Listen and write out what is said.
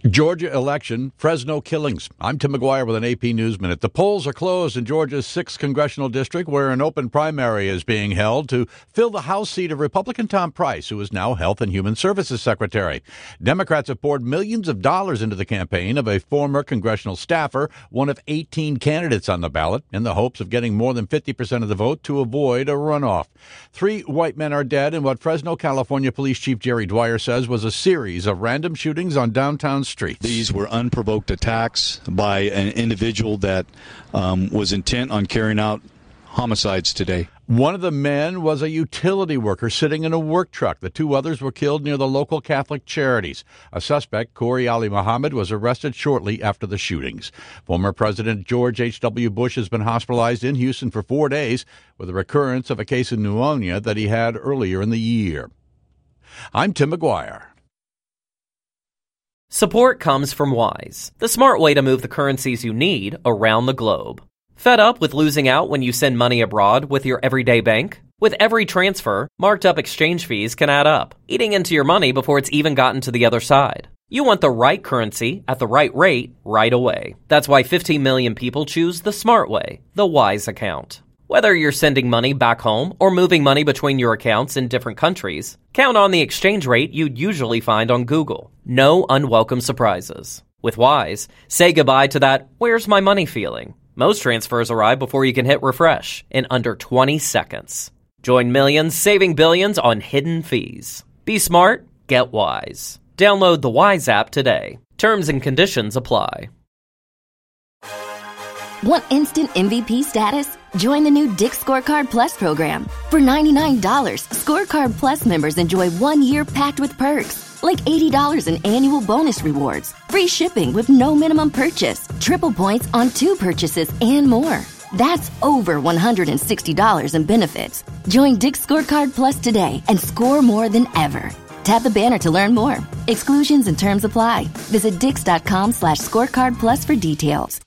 Georgia election, Fresno killings. I'm Tim McGuire with an AP News Minute. The polls are closed in Georgia's 6th congressional district, where an open primary is being held to fill the House seat of Republican Tom Price, who is now Health and Human Services Secretary. Democrats have poured millions of dollars into the campaign of a former congressional staffer, one of 18 candidates on the ballot, in the hopes of getting more than 50% of the vote to avoid a runoff. 3 white men are dead in what Fresno, California Police Chief Jerry Dwyer says was a series of random shootings on downtown streets. These were unprovoked attacks by an individual that was intent on carrying out homicides today. One of the men was a utility worker sitting in a work truck. The 2 others were killed near the local Catholic Charities. A suspect, Corey Ali Muhammad, was arrested shortly after the shootings. Former President George H.W. Bush has been hospitalized in Houston for 4 days with a recurrence of a case of pneumonia that he had earlier in the year. I'm Tim McGuire. Support comes from Wise, the smart way to move the currencies you need around the globe. Fed up with losing out when you send money abroad with your everyday bank? With every transfer, marked up exchange fees can add up, eating into your money before it's even gotten to the other side. You want the right currency at the right rate right away. That's why 15 million people choose the smart way, the Wise account. Whether you're sending money back home or moving money between your accounts in different countries, count on the exchange rate you'd usually find on Google. No unwelcome surprises. With Wise, say goodbye to that "where's my money" feeling. Most transfers arrive before you can hit refresh in under 20 seconds. Join millions saving billions on hidden fees. Be smart, get Wise. Download the Wise app today. Terms and conditions apply. Want instant MVP status? Join the new Dick's Scorecard Plus program. For $99, Scorecard Plus members enjoy 1 year packed with perks, like $80 in annual bonus rewards, free shipping with no minimum purchase, triple points on 2 purchases, and more. That's over $160 in benefits. Join Dick's Scorecard Plus today and score more than ever. Tap the banner to learn more. Exclusions and terms apply. Visit Dix.com/scorecard plus for details.